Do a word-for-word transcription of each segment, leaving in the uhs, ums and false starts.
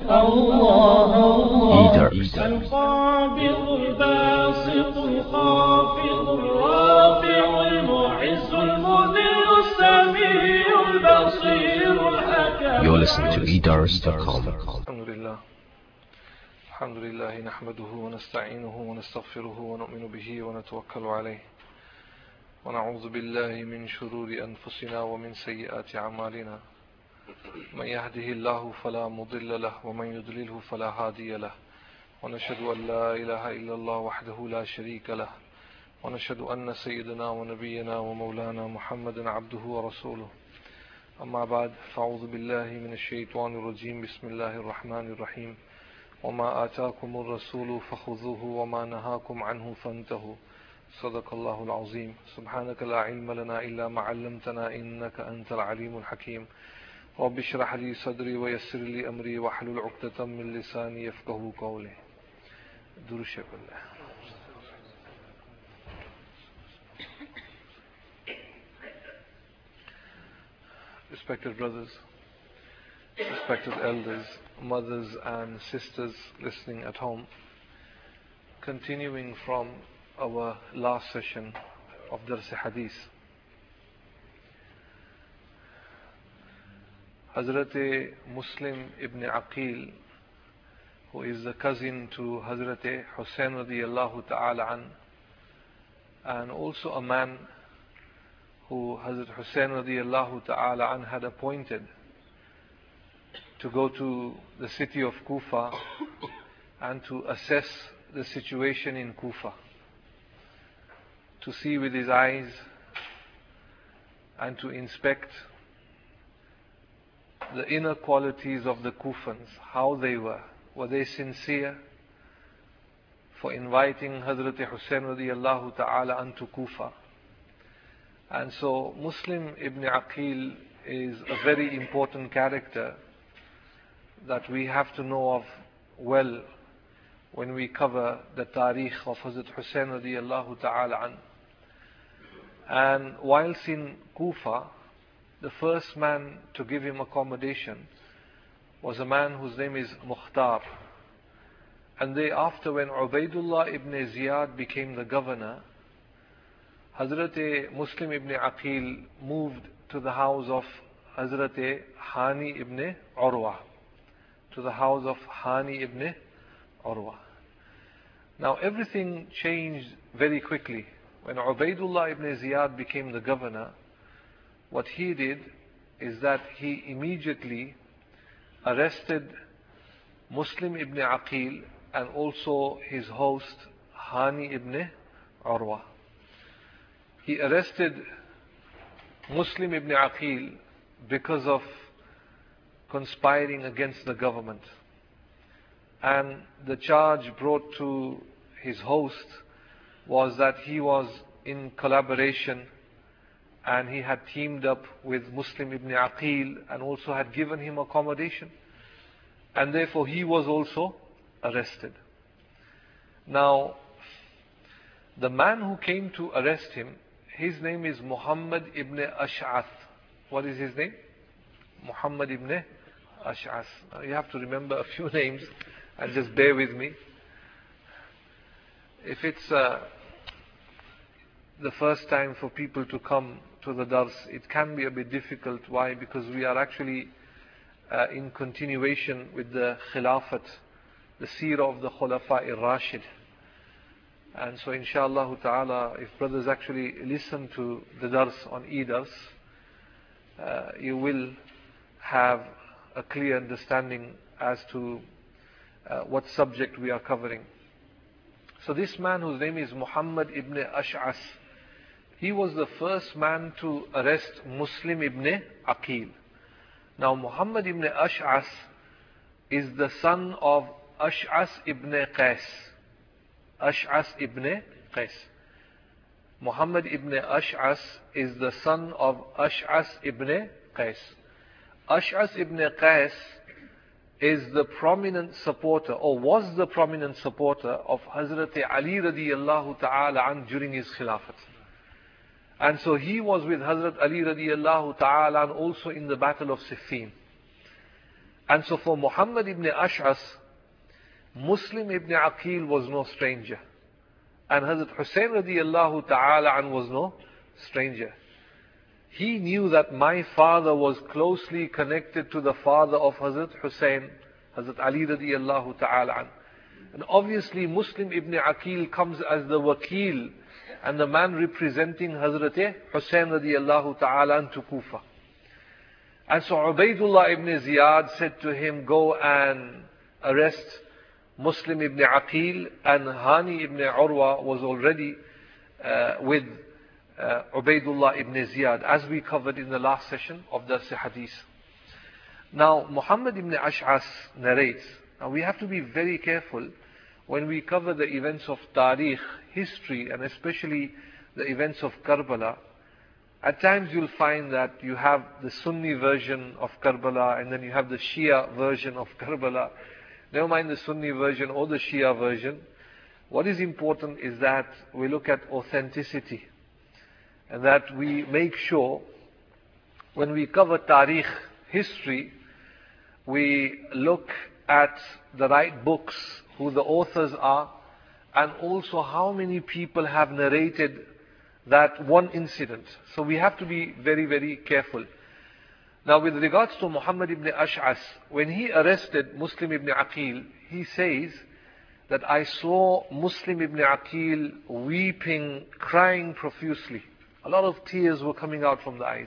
الله الله Eaters. القابض الباسط الخافض الرافع المعز المذل السميع البصير الحكم. You're listening to eaters dot com. الحمد لله الحمد لله نحمده ونستعينه ونستغفره ونؤمن به ونتوكل عليه ونعوذ بالله من شرور أنفسنا ومن سيئات أعمالنا من يهده الله فلا مضل له ومن يضلله فلا هادي له ونشهد أن لا إله إلا الله وحده لا شريك له ونشهد أن سيدنا ونبينا ومولانا محمدا عبده ورسوله أما بعد فأعوذ بالله من الشيطان الرجيم بسم الله الرحمن الرحيم وما آتاكم الرسول فخذوه وما نهاكم عنه فانتهوا صدق الله العظيم سبحانك لا علم لنا إلا ما علمتنا إنك أنت العليم الحكيم رب اشرح لي صدري ويسر لي أمري واحلل عقدة من لساني يفقهوا قولي. درود بالله. Respected brothers, respected elders, mothers and sisters listening at home, continuing from our last session of Dars Hadith, Hazrat Muslim ibn Aqil, who is the cousin to Hazrat Hussain radiyallahu ta'ala an, and also a man who Hazrat Hussain radiyallahu ta'ala an had appointed to go to the city of Kufa and to assess the situation in Kufa, to see with his eyes and to inspect the inner qualities of the Kufans, how they were. Were they sincere for inviting Hazrat Hussain radiyallahu ta'ala an to Kufa? And so Muslim ibn Aqil is a very important character that we have to know of well when we cover the tarikh of Hazrat Hussain radiyallahu ta'ala an. And whilst in Kufa, the first man to give him accommodation was a man whose name is Mukhtar. And thereafter, when Ubaidullah ibn Ziyad became the governor, Hazrat Muslim ibn Aqil moved to the house of Hazrat Hani ibn Urwa, to the house of Hani ibn Urwa. Now everything changed very quickly. When Ubaidullah ibn Ziyad became the governor, what he did is that he immediately arrested Muslim ibn Aqil and also his host Hani ibn Urwa. He arrested Muslim ibn Aqil because of conspiring against the government. And the charge brought to his host was that he was in collaboration and he had teamed up with Muslim ibn Aqil and also had given him accommodation. And therefore he was also arrested. Now, the man who came to arrest him, his name is Muhammad ibn Ash'ath. What is his name? Muhammad ibn Ash'ath. Now you have to remember a few names and just bear with me. If it's uh, the first time for people to come to the Dars, it can be a bit difficult. Why? Because we are actually uh, in continuation with the Khilafat, the Seerah of the Khulafa ir-Rashid. And so inshallah ta'ala, if brothers actually listen to the Dars on e-Dars, uh, you will have a clear understanding as to uh, what subject we are covering. So this man whose name is Muhammad ibn Ash'ath, he was the first man to arrest Muslim ibn Aqil. Now Muhammad ibn Ash'ath is the son of Ash'ath ibn Qais. Ash'ath ibn Qais. Muhammad ibn Ash'ath is the son of Ash'ath ibn Qais. Ash'ath ibn Qais is the prominent supporter, or was the prominent supporter of Hazrat Ali radiyallahu ta'ala an during his Khilafat. And so he was with Hazrat Ali radiyallahu ta'ala an also in the battle of Siffin. And so for Muhammad ibn Ash'as, Muslim ibn Aqil was no stranger. And Hazrat Hussain radiallahu ta'ala an was no stranger. He knew that my father was closely connected to the father of Hazrat Hussain, Hazrat Ali radiallahu ta'ala an. And obviously Muslim ibn Aqil comes as the wakil and the man representing Hazrat Hussain radiallahu ta'ala an to Kufa. And so Ubaidullah ibn Ziyad said to him, go and arrest Muslim ibn Aqil, and Hani ibn Urwa was already uh, with uh, Ubaidullah ibn Ziyad, as we covered in the last session of the Hadith. Now Muhammad ibn Ash'as narrates. Now we have to be very careful when we cover the events of Tariq, history, and especially the events of Karbala. At times you'll find that you have the Sunni version of Karbala and then you have the Shia version of Karbala. Never mind the Sunni version or the Shia version. What is important is that we look at authenticity and that we make sure when we cover Tariq, history, we look at the right books, who the authors are, and also how many people have narrated that one incident. So we have to be very, very careful. Now with regards to Muhammad ibn Ash'as, when he arrested Muslim ibn Aqil, he says that I saw Muslim ibn Aqil weeping, crying profusely. A lot of tears were coming out from the eyes.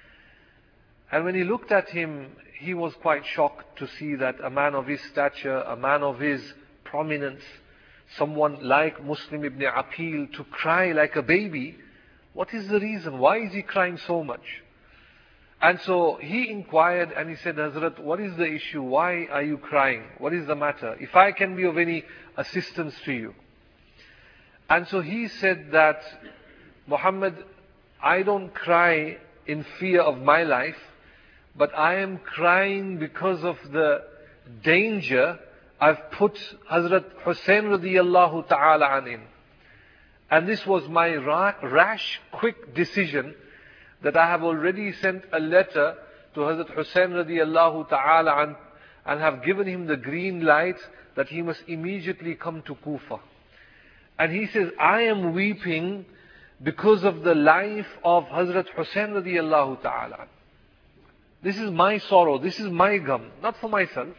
And when he looked at him, he was quite shocked to see that a man of his stature, a man of his prominence, someone like Muslim ibn Aqil to cry like a baby. What is the reason? Why is he crying so much? And so he inquired and he said, Hazrat, what is the issue? Why are you crying? What is the matter? If I can be of any assistance to you. And so he said that, Muhammad, I don't cry in fear of my life, but I am crying because of the danger I've put Hazrat Hussain radiyallahu ta'ala an in. And this was my rash, quick decision that I have already sent a letter to Hazrat Hussain radiyallahu ta'ala an and have given him the green light that he must immediately come to Kufa. And he says, I am weeping because of the life of Hazrat Hussain radiyallahu ta'ala. This is my sorrow, this is my gum, not for myself.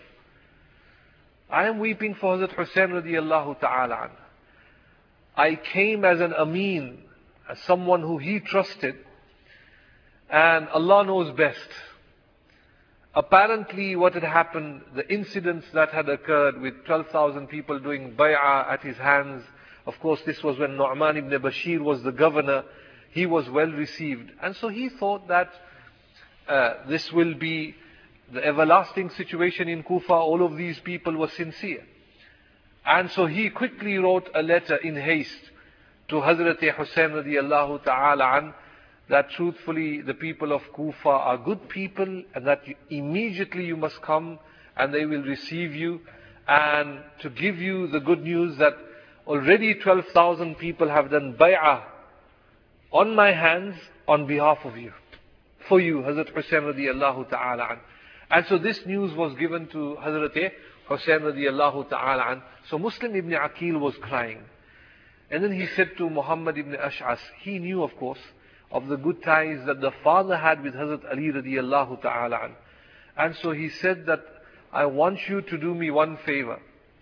I am weeping for Hazrat Hussain radiyallahu ta'ala an. I came as an ameen, as someone who he trusted, and Allah knows best. Apparently what had happened, the incidents that had occurred with twelve thousand people doing bay'ah at his hands, of course this was when Nu'man ibn Bashir was the governor, he was well received. And so he thought that uh, this will be the everlasting situation in Kufa, all of these people were sincere. And so he quickly wrote a letter in haste to Hazrat Hussain radiyallahu ta'ala an, that truthfully the people of Kufa are good people and that you, immediately you must come and they will receive you, and to give you the good news that already twelve thousand people have done bay'ah on my hands on behalf of you, for you, Hazrat Hussain radiyallahu ta'ala an. And so this news was given to Hazrat Hussain radiyallahu ta'ala an. So Muslim ibn Aqil was crying. And then he said to Muhammad ibn Ash'as, he knew of course of the good ties that the father had with Hazrat Ali radiyallahu ta'ala an. And so he said that, I want you to do me one favor.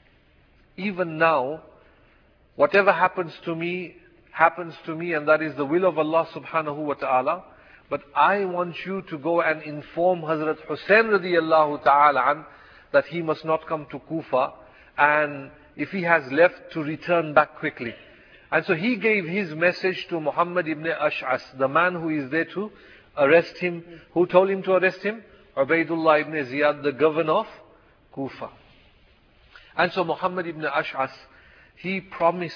Even now, whatever happens to me, happens to me, and that is the will of Allah subhanahu wa ta'ala. But I want you to go and inform Hazrat Hussain radiyallahu ta'ala an that he must not come to Kufa, and if he has left, to return back quickly. And so he gave his message to Muhammad ibn Ash'as, the man who is there to arrest him. Who told him to arrest him? Ubaidullah ibn Ziyad, the governor of Kufa. And so Muhammad ibn Ash'as, he promised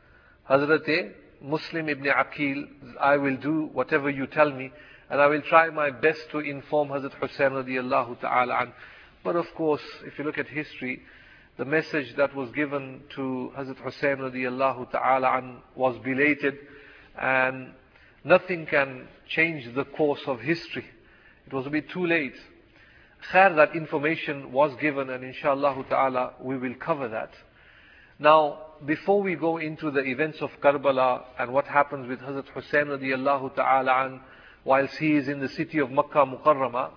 Hazrat Muslim ibn Aqil, I will do whatever you tell me, and I will try my best to inform Hazrat Hussain radiyallahu ta'ala an. But of course, if you look at history, the message that was given to Hazrat Hussain radiyallahu ta'ala an was belated, and nothing can change the course of history. It was a bit too late. khair, that information was given, and inshallah ta'ala we will cover that. Now, before we go into the events of Karbala and what happens with Hazrat Hussain radiallahu ta'ala an, whilst he is in the city of Makkah Mukarramah,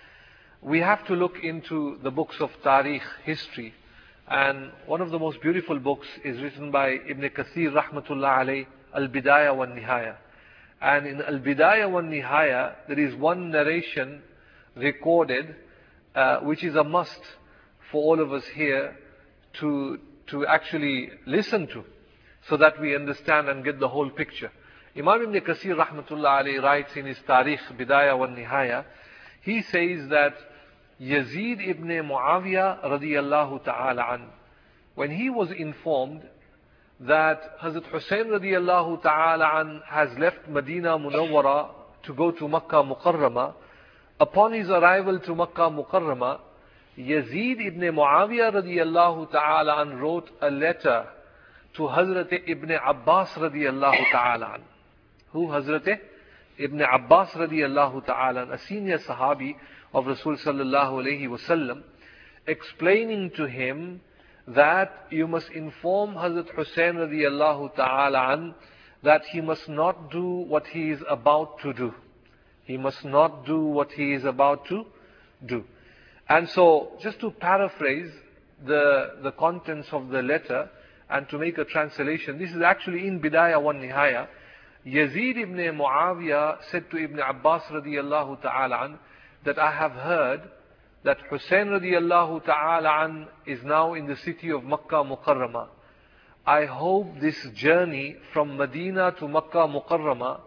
we have to look into the books of Tariq, history. And one of the most beautiful books is written by Ibn Kathir rahmatullah alayh, Al-Bidayah wa Nihaya. And in Al-Bidayah wa Nihaya, there is one narration recorded, uh, which is a must for all of us here to, to actually listen to, so that we understand and get the whole picture. Imam Ibn Kathir rahmatullah alayhi writes in his Tariq, Bidayah wa Nihaya, he says that Yazid ibn Muawiyah radiyallahu ta'ala an, when he was informed that Hazrat Hussain radiyallahu ta'ala an has left Medina Munawwara to go to Makkah Mukarramah, upon his arrival to Makkah Mukarramah, Yazid ibn Muawiyah radiyallahu ta'ala an wrote a letter to Hazrat ibn Abbas radiyallahu ta'ala an. Who? Hazrat ibn Abbas radiyallahu ta'ala an, a senior sahabi of Rasul sallallahu alayhi wasallam, explaining to him that you must inform Hazrat Hussain radiyallahu ta'ala an that he must not do what he is about to do. He must not do what he is about to do. And so, just to paraphrase the, the contents of the letter and to make a translation, this is actually in Bidayah wa Nihaya. Yazid ibn Muawiyah said to Ibn Abbas radiyallahu ta'ala an, that I have heard that Hussain radiallahu ta'ala an is now in the city of Makkah Mukarramah. I hope this journey from Medina to Makkah Mukarramah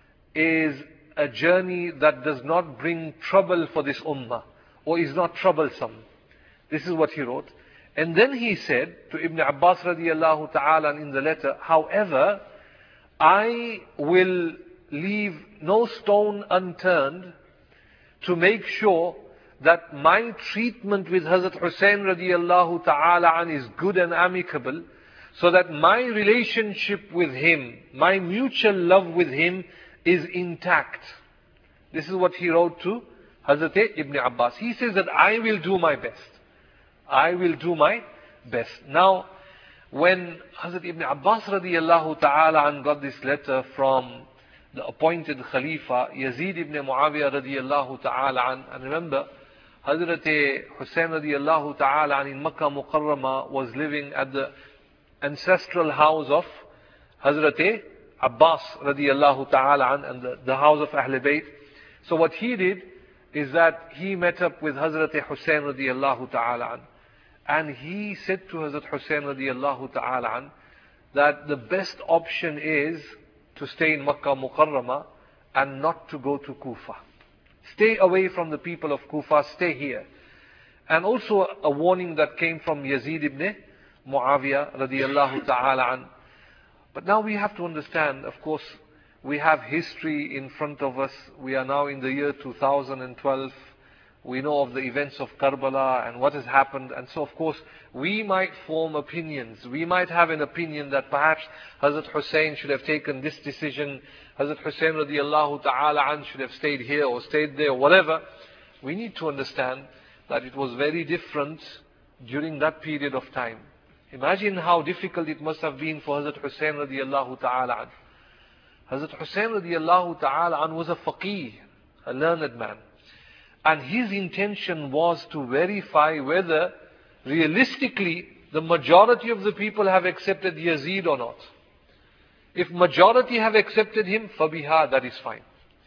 is a journey that does not bring trouble for this ummah, or is not troublesome. This is what he wrote. And then he said to Ibn Abbas radiallahu ta'ala in the letter, however, I will leave no stone unturned to make sure that my treatment with Hazrat Hussain radiallahu ta'ala an is good and amicable, so that my relationship with him, my mutual love with him is intact. This is what he wrote to Hazrat Ibn Abbas. He says that I will do my best. I will do my best. Now, when Hazrat Ibn Abbas radiallahu ta'ala an got this letter from the appointed Khalifa, Yazid ibn Muawiyah radiyallahu ta'ala an, and remember, Hazrat Hussain radiyallahu ta'ala an in Makkah Mukarramah was living at the ancestral house of Hazrat Abbas radiyallahu ta'ala an, and the, the house of Ahl Bayt. So what he did is that he met up with Hazrat Hussain radiyallahu ta'ala an, and he said to Hazrat Hussain radiyallahu ta'ala an that the best option is to stay in Makkah Mukarramah and not to go to Kufa. Stay away from the people of Kufa, stay here. And also a warning that came from Yazid ibn Muawiyah radiyallahu ta'ala an. But now we have to understand, of course, we have history in front of us. We are now in the year two thousand twelve. We know of the events of Karbala and what has happened. And so, of course, we might form opinions. We might have an opinion that perhaps Hazrat Hussain should have taken this decision. Hazrat Hussain radiallahu ta'ala an should have stayed here or stayed there or whatever. We need to understand that it was very different during that period of time. Imagine how difficult it must have been for Hazrat Hussain radiallahu ta'ala an. Hazrat Hussain radiallahu ta'ala an was a faqih, a learned man. And his intention was to verify whether realistically the majority of the people have accepted Yazid or not. If majority have accepted him, fabiha, that is fine.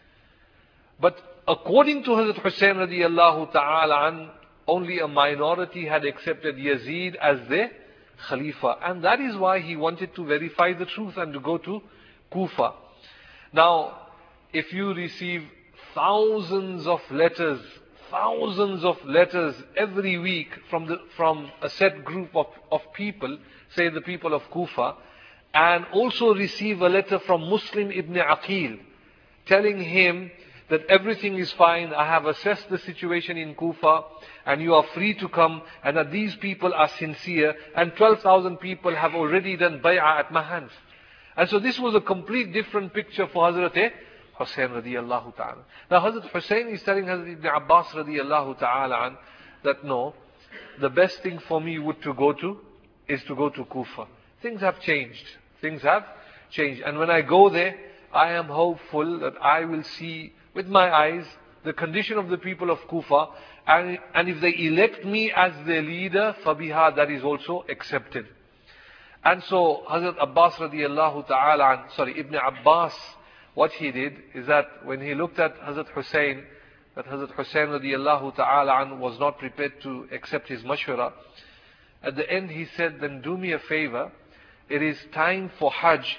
But according to Hazrat Hussain radiallahu ta'ala an, only a minority had accepted Yazid as their Khalifa. And that is why he wanted to verify the truth and to go to Kufa. Now, if you receive thousands of letters, thousands of letters every week from the from a set group of, of people, say the people of Kufa, and also receive a letter from Muslim ibn Aqil, telling him that everything is fine, I have assessed the situation in Kufa, and you are free to come, and that these people are sincere, and twelve thousand people have already done bay'ah at my hands. And so this was a complete different picture for Hazrat Hussein radiallahu ta'ala. Now Hazrat Hussein is telling Hazrat Ibn Abbas radiallahu ta'ala an, that no, the best thing for me would to go to is to go to Kufa. Things have changed. Things have changed. And when I go there, I am hopeful that I will see with my eyes the condition of the people of Kufa. And, and if they elect me as their leader, Fabiha, that is also accepted. And so Hazrat Abbas radiallahu ta'ala an, sorry, Ibn Abbas, what he did is that when he looked at Hazrat Hussein, that Hazrat Hussein radiallahu ta'ala an was not prepared to accept his mashwara, at the end he said, then do me a favor, it is time for Hajj.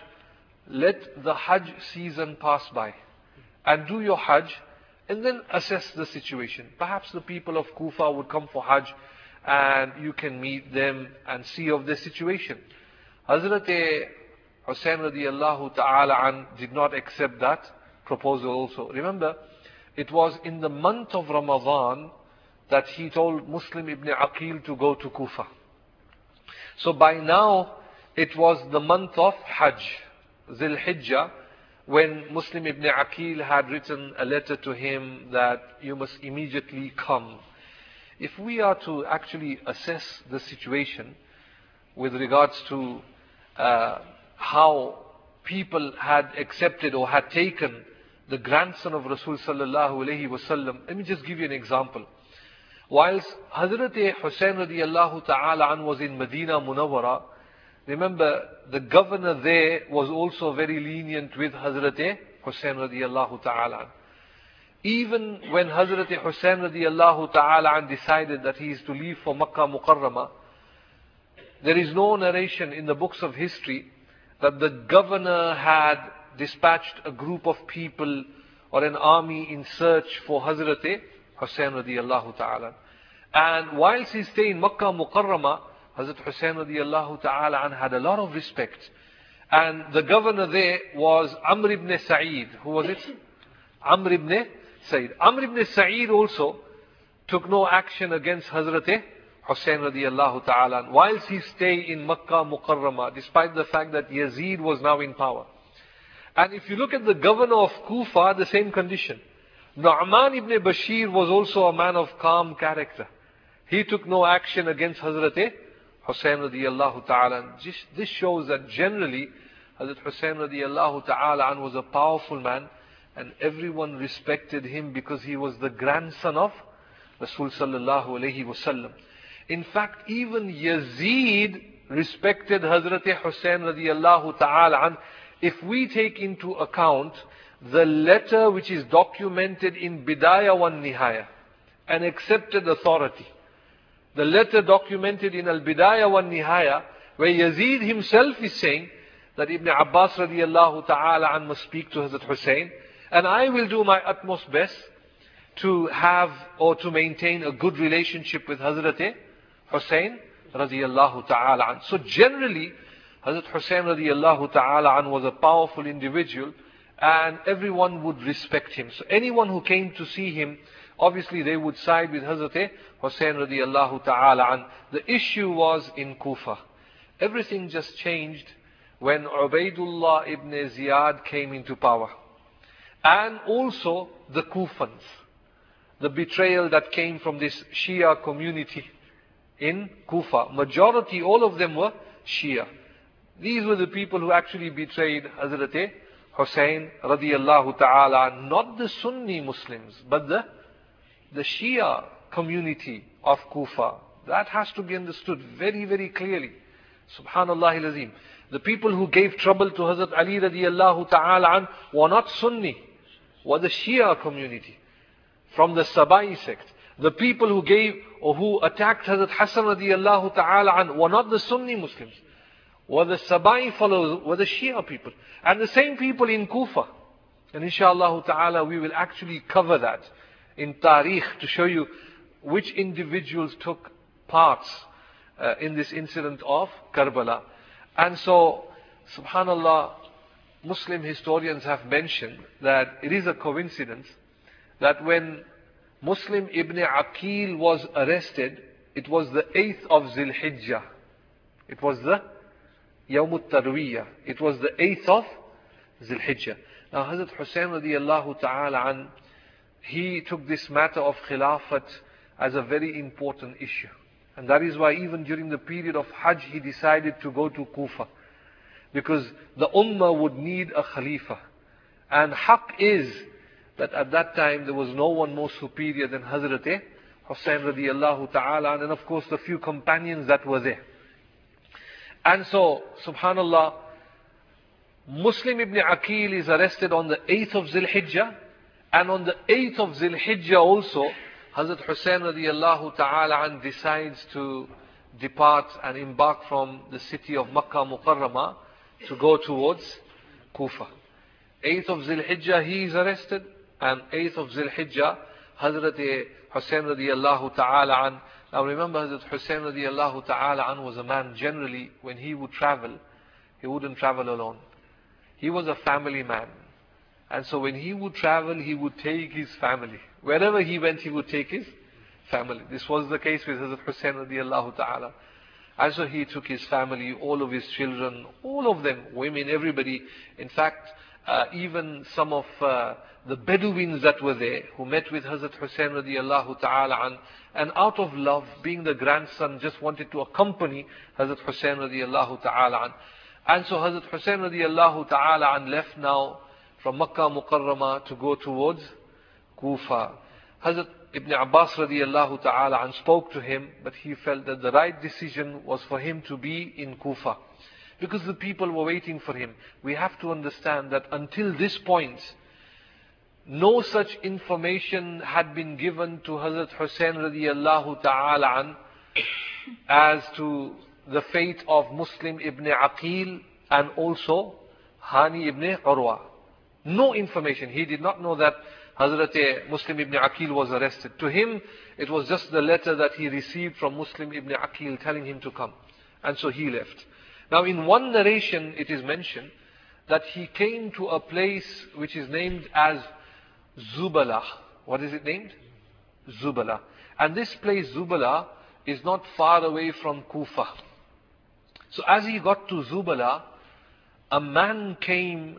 Let the Hajj season pass by and do your Hajj and then assess the situation. Perhaps the people of Kufa would come for Hajj and you can meet them and see of their situation. Hazrat Hussein radiallahu ta'ala an did not accept that proposal also. Remember, it was in the month of Ramadan that he told Muslim ibn Aqil to go to Kufa. So by now, it was the month of Hajj, Zil Hijjah, when Muslim ibn Aqil had written a letter to him that you must immediately come. If we are to actually assess the situation with regards to uh, how people had accepted or had taken the grandson of Rasul sallallahu alayhi wasallam, let me just give you an example. Whilst Hazrat Hussein radiallahu ta'ala an was in Medina Munawwara, remember the governor there was also very lenient with Hazrat Hussein radiallahu ta'ala an. Even when Hazrat Hussein radiallahu ta'ala an decided that he is to leave for Makkah Mukarramah, there is no narration in the books of history that the governor had dispatched a group of people or an army in search for Hazrat Hussein radiallahu ta'ala. And whilst he stayed in Makkah Mukarramah, Hazrat Hussein radiallahu ta'ala an had a lot of respect. And the governor there was Amr ibn Sa'id. Who was it? Amr ibn Sa'id. Amr ibn Sa'id also took no action against Hazrat Hussein radiallahu ta'ala an, whilst he stayed in Makkah Mukarramah, despite the fact that Yazid was now in power. And if you look at the governor of Kufa, the same condition. Nu'man ibn Bashir was also a man of calm character. He took no action against Hazrat Hussein radiallahu ta'ala. This shows that generally Hazrat Hussein radiallahu ta'ala an was a powerful man and everyone respected him because he was the grandson of Rasul sallallahu alayhi wasallam. In fact, even Yazid respected Hazrat Hussein radiallahu ta'ala an. If we take into account the letter which is documented in Bidayah wa Nihaya, an accepted authority, the letter documented in Al-Bidayah wa Nihaya, where Yazid himself is saying that Ibn Abbas radiallahu ta'ala an must speak to Hazrat Hussein, and I will do my utmost best to have or to maintain a good relationship with Hazrat Hussein radiallahu ta'ala an. So generally, Hazrat Hussein radiallahu ta'ala an was a powerful individual and everyone would respect him. So anyone who came to see him, obviously they would side with Hazrat Hussein radiallahu ta'ala an. The issue was in Kufa. Everything just changed when Ubaidullah ibn Ziyad came into power. And also the Kufans. The betrayal that came from this Shia community in Kufa. Majority, all of them were Shia. These were the people who actually betrayed Hazrat Hussein radiallahu ta'ala, not the Sunni Muslims, but the, the Shia community of Kufa. That has to be understood very, very clearly. Subhanallah al-Azim. The people who gave trouble to Hazrat Ali radiallahu ta'ala an were not Sunni, were the Shia community from the Sabai sect. The people who gave or who attacked Hazrat Hassan radiallahu ta'ala an were not the Sunni Muslims, were the Sabai followers, were the Shia people. And the same people in Kufa. And inshallah ta'ala we will actually cover that in Tariq to show you which individuals took parts uh, in this incident of Karbala. And so, subhanallah, Muslim historians have mentioned that it is a coincidence that when Muslim ibn Aqil was arrested, it was the eighth of Zil Hijjah. It was the Yawm al-Tarwiyah. It was the eighth of Zil Hijjah. Now Hazrat Hussain radiallahu ta'ala an, he took this matter of Khilafat as a very important issue. And that is why even during the period of Hajj, he decided to go to Kufa. Because the Ummah would need a Khalifa. And haqq is that at that time there was no one more superior than Hazrat Hussain radiallahu ta'ala, and of course the few companions that were there. And so, subhanallah, Muslim ibn Aqil is arrested on the eighth of Zil Hijjah, and on the eighth of Zil Hijjah also, Hazrat Hussain radiallahu ta'ala an decides to depart and embark from the city of Makkah Mukarramah to go towards Kufa. eighth of Zil Hijjah he is arrested, and eighth of Zil Hijjah, Hazrat Hussain radiallahu ta'ala an. Now remember, Hazrat Hussain radiallahu ta'ala an was a man generally, when he would travel, he wouldn't travel alone. He was a family man. And so when he would travel, he would take his family. Wherever he went, he would take his family. This was the case with Hazrat Hussain radiallahu ta'ala. And so he took his family, all of his children, all of them, women, everybody. In fact, uh, even some of uh, the Bedouins that were there, who met with Hazrat Hussain radiallahu ta'ala an, and out of love, being the grandson, just wanted to accompany Hazrat Hussain radiallahu ta'ala an. And so Hazrat Hussain radiallahu ta'ala an left now from Makkah Mukarramah to go towards Kufa. Hazrat Ibn Abbas radiallahu ta'ala an spoke to him, but he felt that the right decision was for him to be in Kufa. Because the people were waiting for him. We have to understand that until this point, no such information had been given to Hazrat Hussain radiallahu ta'ala an as to the fate of Muslim ibn Aqil and also Hani ibn Urwa. No information. He did not know that Hazrat Muslim ibn Aqil was arrested. To him, it was just the letter that he received from Muslim ibn Aqil telling him to come. And so he left. Now in one narration it is mentioned that he came to a place which is named as Zubala. What is it named? Zubala. And this place, Zubala, is not far away from Kufa. So as he got to Zubala, a man came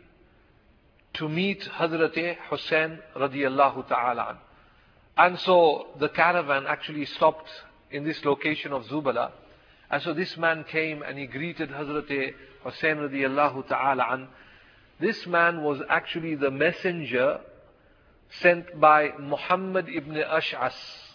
to meet Hazrat Hussain radiallahu ta'ala an. And so the caravan actually stopped in this location of Zubala. And so this man came and he greeted Hazrat Hussain radiallahu ta'ala an. This man was actually the messenger sent by Muhammad ibn Ash'as.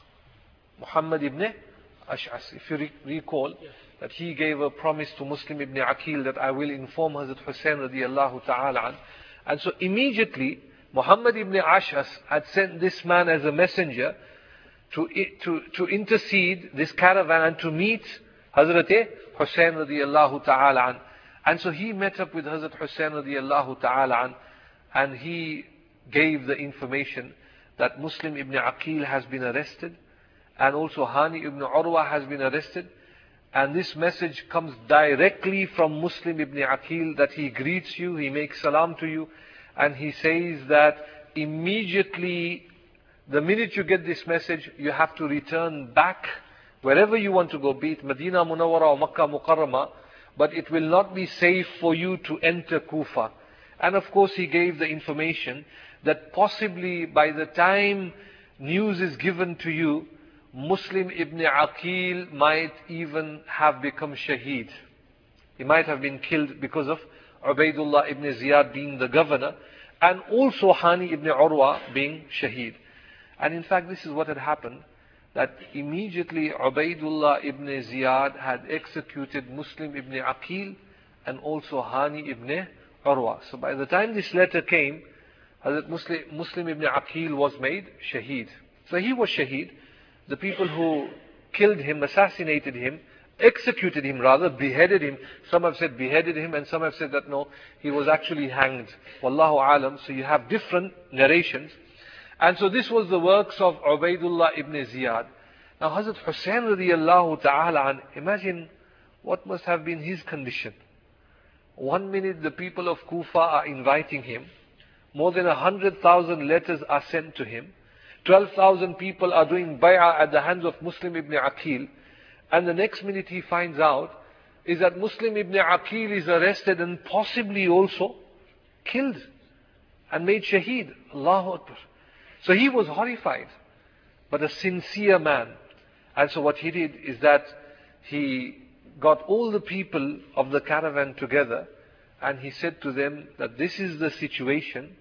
Muhammad ibn Ash'as. If you re recall, that he gave a promise to Muslim ibn Aqil that I will inform Hazrat Hussain radiallahu ta'ala an. And so immediately, Muhammad ibn Ash'as had sent this man as a messenger to, to, to intercede this caravan and to meet Hazrat Hussain radiallahu ta'ala an. And so he met up with Hazrat Hussain radiallahu ta'ala an, and he gave the information that Muslim ibn Aqil has been arrested, and also Hani ibn Urwa has been arrested. And this message comes directly from Muslim ibn Aqil, that he greets you, he makes salam to you, and he says that immediately, the minute you get this message, you have to return back wherever you want to go, be it Medina Munawwara or Makkah Mukarramah, but it will not be safe for you to enter Kufa. And of course he gave the information that possibly by the time news is given to you, Muslim ibn Aqil might even have become shaheed. He might have been killed because of Ubaidullah ibn Ziyad being the governor, and also Hani ibn Urwa being shaheed. And in fact this is what had happened, that immediately Ubaidullah ibn Ziyad had executed Muslim ibn Aqil and also Hani ibn Urwa. So by the time this letter came, Hazrat Muslim, Muslim ibn Aqil was made shaheed. So he was shaheed. The people who killed him, assassinated him, executed him rather, beheaded him. Some have said beheaded him, and some have said that no, he was actually hanged. Wallahu alam. So you have different narrations. And so this was the works of Ubaidullah ibn Ziyad. Now Hazrat Hussain radiallahu ta'ala an, imagine what must have been his condition. One minute the people of Kufa are inviting him. More than a hundred thousand letters are sent to him. twelve thousand people are doing bay'ah at the hands of Muslim ibn Aqil. And the next minute he finds out is that Muslim ibn Aqil is arrested and possibly also killed. and made shaheed. Allahu Akbar. So he was horrified, but a sincere man. And so what he did is that he got all the people of the caravan together, and he said to them that this is the situation.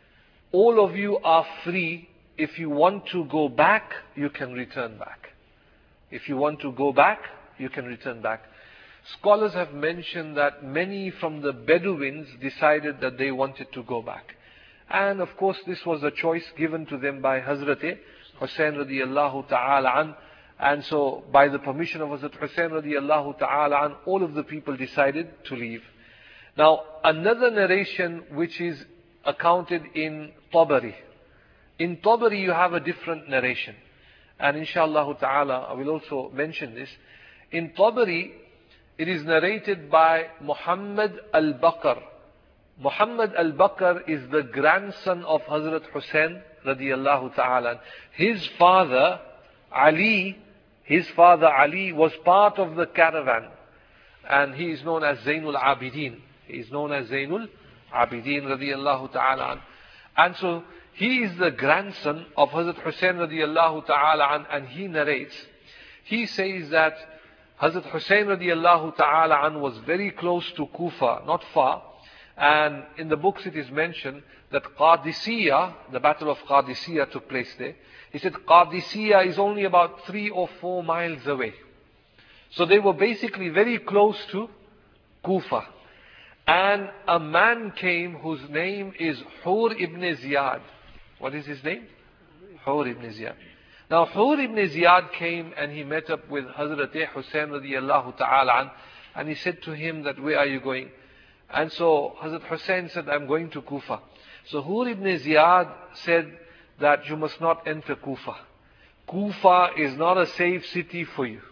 All of you are free. If you want to go back, you can return back. If you want to go back, you can return back. Scholars have mentioned that many from the Bedouins decided that they wanted to go back. And of course this was a choice given to them by Hazrat Hussain radiallahu ta'ala an. And so by the permission of Hazrat Hussain radiallahu ta'ala an, all of the people decided to leave. Now another narration which is accounted in Tabari. In Tabari you have a different narration. And inshallah ta'ala I will also mention this. In Tabari it is narrated by Muhammad al-Baqir. Muhammad al-Baqir is the grandson of Hazrat Hussain radiyallahu ta'ala. His father Ali, his father Ali was part of the caravan. And he is known as Zainul Abidin. He is known as Zainul Abidin radiyallahu ta'ala. And so he is the grandson of Hazrat Hussain radiyallahu ta'ala, and he narrates. He says that Hazrat Hussain radiallahu ta'ala an was very close to Kufa, not far. And in the books it is mentioned that Qadisiyah, the battle of Qadisiyah took place there. He said Qadisiyah is only about three or four miles away. So they were basically very close to Kufa. And a man came whose name is Hur ibn Ziyad. What is his name? Hur ibn Ziyad. Now Hur ibn Ziyad came and he met up with Hazrat Hussain radiallahu ta'ala an, and he said to him that, where are you going? And so Hazrat Hussain said, I'm going to Kufa. So Hur ibn Ziyad said that you must not enter Kufa. Kufa is not a safe city for you.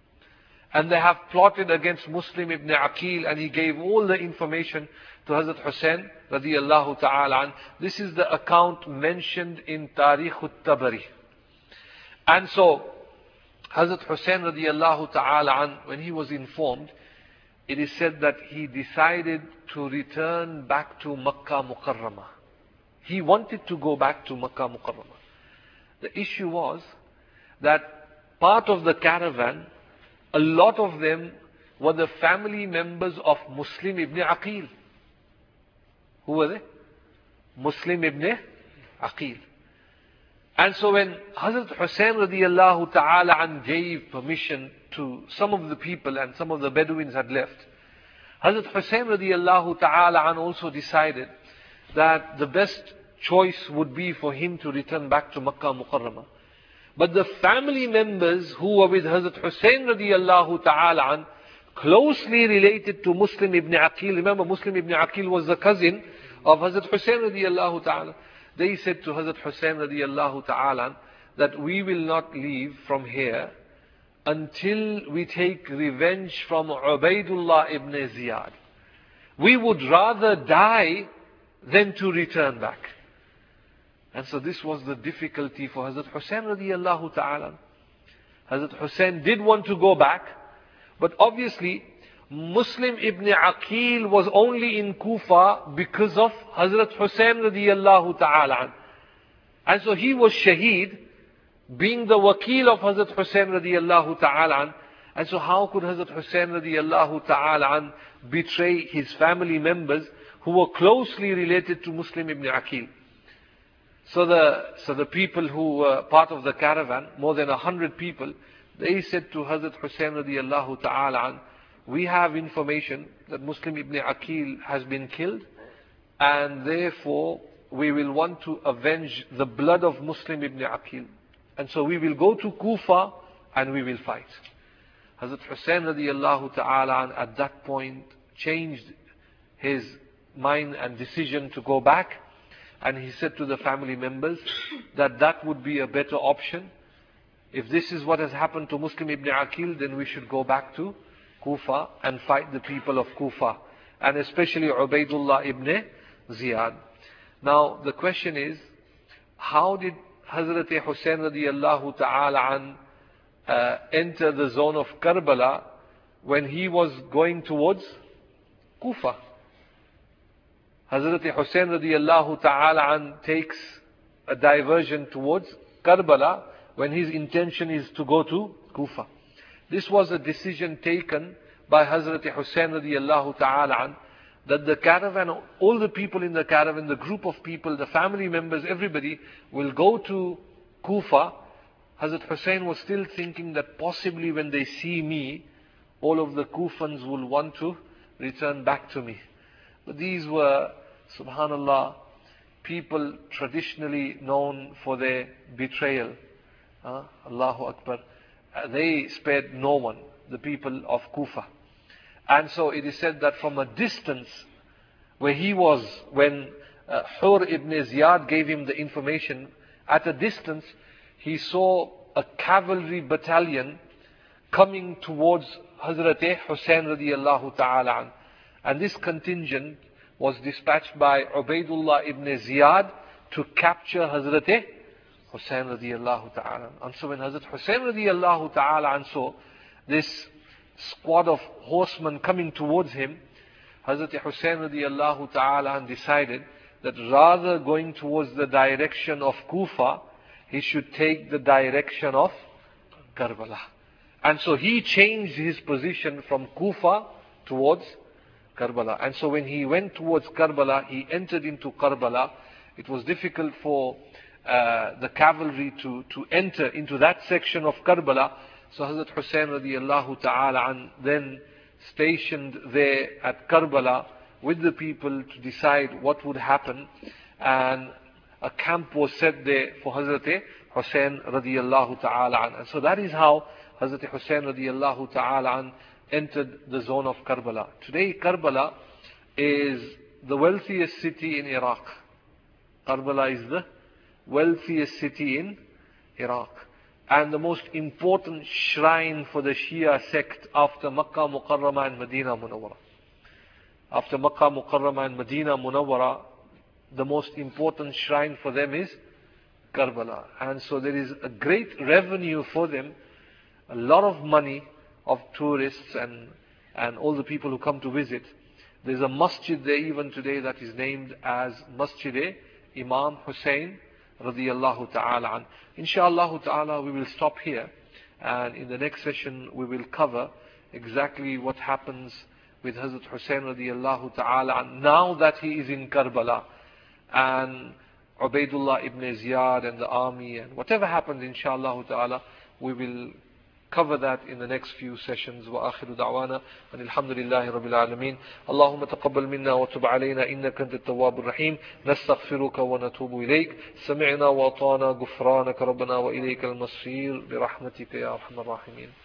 And they have plotted against Muslim ibn Aqil, and he gave all the information to Hazrat Hussain radiallahu ta'ala an. This is the account mentioned in Tarikh al-Tabari. And so Hazrat Hussain radiallahu ta'ala an, when he was informed, it is said that he decided to return back to Makkah Mukarramah. He wanted to go back to Makkah Mukarramah. The issue was that part of the caravan, a lot of them were the family members of Muslim ibn Aqil. Who were they? Muslim ibn Aqil. And so when Hazrat Hussain radiallahu ta'ala an gave permission to some of the people, and some of the Bedouins had left, Hazrat Hussain radiallahu ta'ala an also decided that the best choice would be for him to return back to Makkah Mukarramah. But the family members who were with Hazrat Hussain radiallahu ta'ala an, closely related to Muslim ibn Aqil, remember Muslim ibn Aqil was the cousin of Hazrat Hussain radiallahu ta'ala, they said to Hazrat Hussain radiallahu ta'ala that we will not leave from here until we take revenge from Ubaidullah ibn Ziyad. We would rather die than to return back. And so this was the difficulty for Hazrat Hussain radiallahu ta'ala. Hazrat Hussain did want to go back, but obviously Muslim ibn Aqil was only in Kufa because of Hazrat Hussain radiallahu ta'ala. And so he was shaheed, being the wakil of Hazrat Hussain radiallahu ta'ala. And so how could Hazrat Hussain radiallahu ta'ala betray his family members who were closely related to Muslim ibn Aqil? So the, so the people who were part of the caravan, more than a hundred people, they said to Hazrat Hussain radiallahu ta'ala, we have information that Muslim ibn Aqil has been killed, and therefore we will want to avenge the blood of Muslim ibn Aqil. And so we will go to Kufa and we will fight. Hazrat Hussain radiallahu ta'ala at that point changed his mind and decision to go back. And he said to the family members that that would be a better option. If this is what has happened to Muslim ibn Aqil, then we should go back to Kufa and fight the people of Kufa, and especially Ubaidullah ibn Ziyad. Now the question is, how did Hazrat Hussain radiallahu ta'ala an uh, enter the zone of Karbala when he was going towards Kufa? Hazrat Hussain radiallahu ta'ala an takes a diversion towards Karbala when his intention is to go to Kufa. This was a decision taken by Hazrat Hussain radiallahu ta'ala an, that the caravan, all the people in the caravan, the group of people, the family members, everybody will go to Kufa. Hazrat Hussain was still thinking that possibly when they see me, all of the Kufans will want to return back to me. But these were, subhanallah, people traditionally known for their betrayal. Uh, Allahu Akbar. Uh, they spared no one, the people of Kufa. And so it is said that from a distance where he was, when uh, Hur ibn Ziyad gave him the information, at a distance he saw a cavalry battalion coming towards Hazrat Hussain radiallahu ta'ala an. And this contingent was dispatched by Ubaidullah ibn Ziyad to capture Hazrat Hussain radiallahu ta'ala an. And so when Hazrat Hussain radiallahu ta'ala an saw this squad of horsemen coming towards him, Hazrat Hussain radiallahu ta'ala an decided that rather going towards the direction of Kufa, he should take the direction of Karbala. And so he changed his position from Kufa towards Karbala. And so when he went towards Karbala, he entered into Karbala. It was difficult for uh, the cavalry to, to enter into that section of Karbala. So Hazrat Hussain radiallahu ta'ala an then stationed there at Karbala with the people to decide what would happen. And a camp was set there for Hazrat Hussain radiallahu ta'ala an. And so that is how Hazrat Hussain radiallahu ta'ala an entered the zone of Karbala. Today Karbala is the wealthiest city in Iraq. Karbala is the wealthiest city in Iraq. And the most important shrine for the Shia sect after Makkah Mukarramah and Medina Munawwara. After Makkah Mukarramah and Medina Munawwara, the most important shrine for them is Karbala. And so there is a great revenue for them, a lot of money of tourists and, and all the people who come to visit. There's a masjid there even today that is named as Masjid Imam Hussain radiyallahu ta'ala an. Inshallah ta'ala we will stop here, and in the next session we will cover exactly what happens with Hazrat Hussain radiyallahu ta'ala an now that he is in Karbala, and Ubaidullah ibn Ziyad and the army, and whatever happens inshallah ta'ala we will cover that in the next few sessions. وآخر دعوانا أن الحمد لله رب العالمين. اللهم تقبل منا وتب علينا إنك أنت التواب الرحيم. نستغفرك ونتوب إليك. سمعنا وأطعنا غفرانك ربنا وإليك المصير برحمتك يا أرحم الراحمين.